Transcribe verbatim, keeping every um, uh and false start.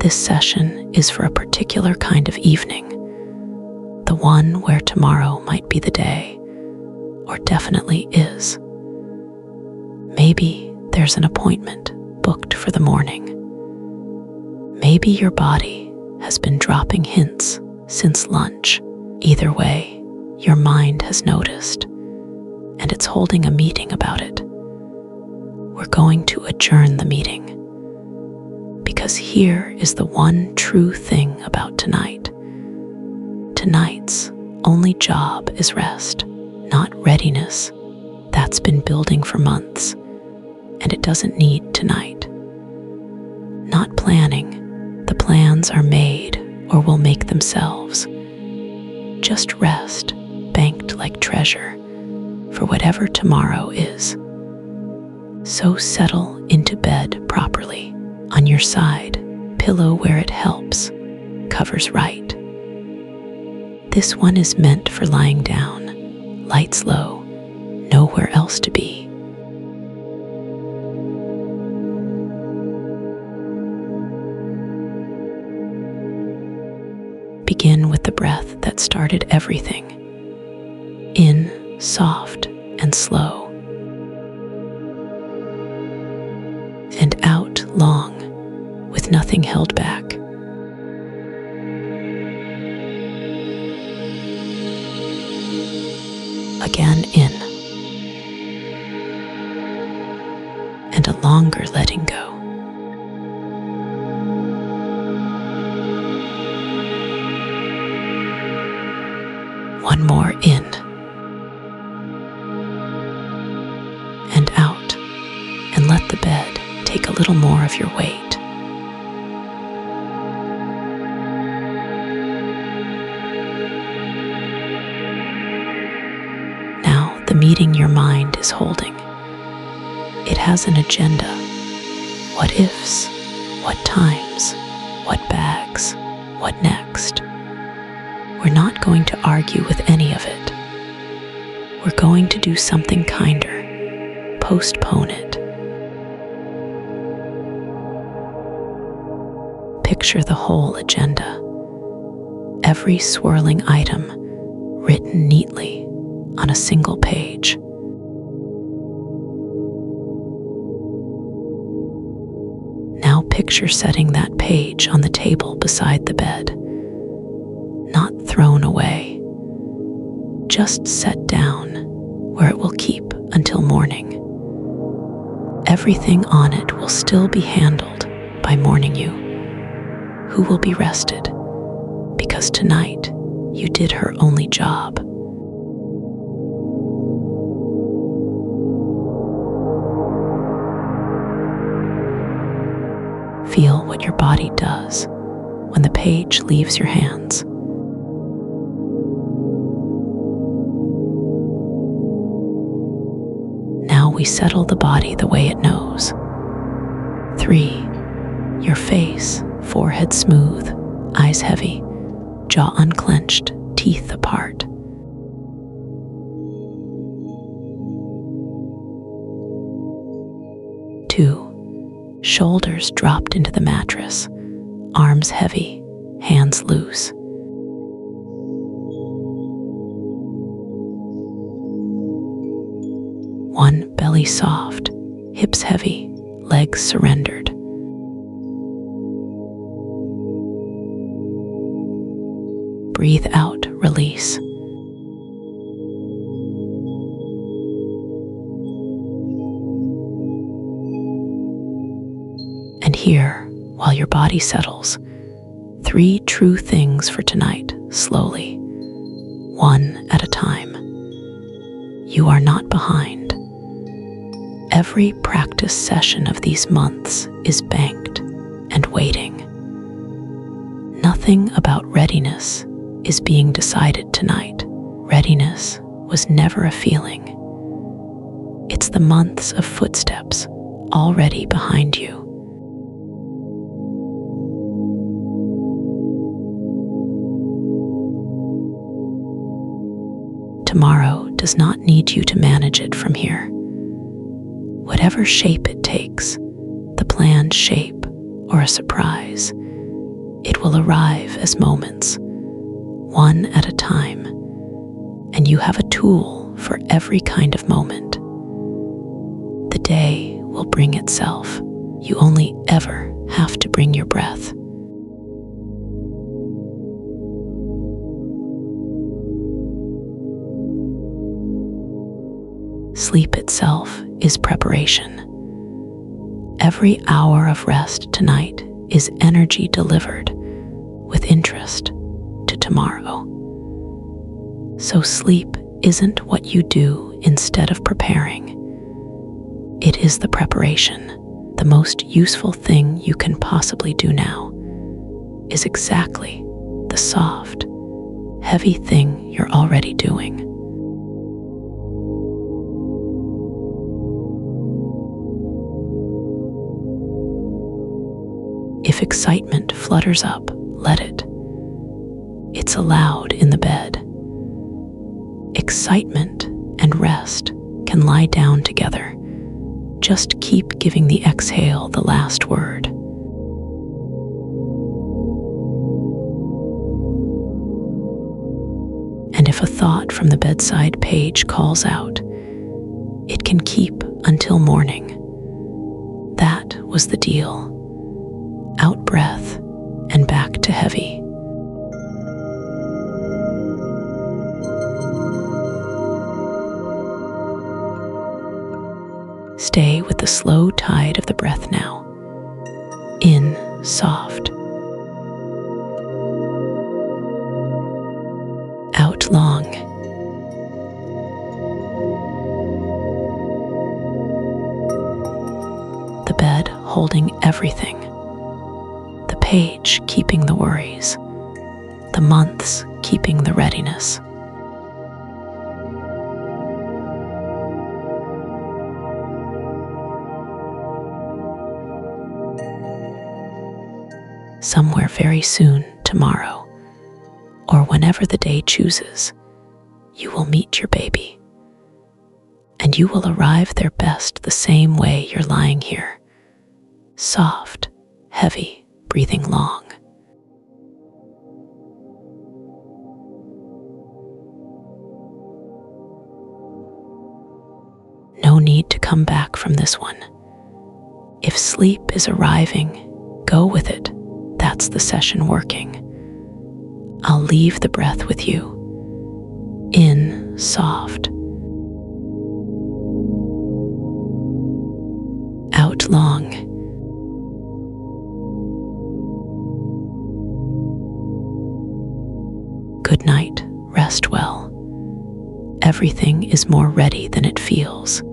This session is for a particular kind of evening, the one where tomorrow might be the day, or definitely is. Maybe there's an appointment booked for the morning. Maybe your body has been dropping hints since lunch. Either way, your mind has noticed, and it's holding a meeting about it. We're going to adjourn the meeting, because here is the one true thing about tonight. Tonight's only job is rest, not readiness. That's been building for months, and it doesn't need tonight. Not planning. The plans are made or will make themselves. Just rest, banked like treasure, for whatever tomorrow is. So settle into bed properly, on your side, pillow where it helps, covers right. This one is meant for lying down, lights low, nowhere else to be. Begin with the breath that started everything. In, soft and slow. And out, long, with nothing held back. Again, in. And a longer letting go. One more in and out, and let the bed take a little more of your weight. Now, the meeting your mind is holding. It has an agenda. What ifs, what times, what bags, what next? We're not going to argue with any of it. We're going to do something kinder. Postpone it. Picture the whole agenda. Every swirling item written neatly on a single page. Now picture setting that page on the table beside the bed. Not thrown away, just set down where it will keep until morning. Everything on it will still be handled by morning you, who will be rested, because tonight you did her only job. Feel what your body does when the page leaves your hands. We settle the body the way it knows. Three, your face, forehead smooth, eyes heavy, jaw unclenched, teeth apart. Two, shoulders dropped into the mattress, arms heavy, hands loose. One, belly soft, hips heavy, legs surrendered. Breathe out, release. And here, while your body settles, three true things for tonight, slowly, one at a time. You are not behind. Every practice session of these months is banked and waiting. Nothing about readiness is being decided tonight. Readiness was never a feeling. It's the months of footsteps already behind you. Tomorrow does not need you to manage it from here. Whatever shape it takes, the planned shape or a surprise, It will arrive as moments, one at a time, and you have a tool for every kind of moment. The day will bring itself. You only ever have to bring your breath. Sleep itself is preparation. Every hour of rest tonight is energy delivered with interest to tomorrow. So sleep isn't what you do instead of preparing. It is the preparation. The most useful thing you can possibly do now is exactly the soft, heavy thing you're already doing. If excitement flutters up, let it. It's allowed in the bed. Excitement and rest can lie down together. Just keep giving the exhale the last word. And if a thought from the bedside page calls out, it can keep until morning. That was the deal. Out breath and back to heavy. Stay with the slow tide of the breath now. In, soft. Out long. The bed holding everything. The page keeping the worries. The months keeping the readiness. Somewhere very soon, tomorrow, or whenever the day chooses, you will meet your baby. And you will arrive there best the same way you're lying here. Soft, heavy, breathing long. No need to come back from this one. If sleep is arriving, go with it. That's the session working. I'll leave the breath with you. In, soft. Out long. Good night, rest well. Everything is more ready than it feels.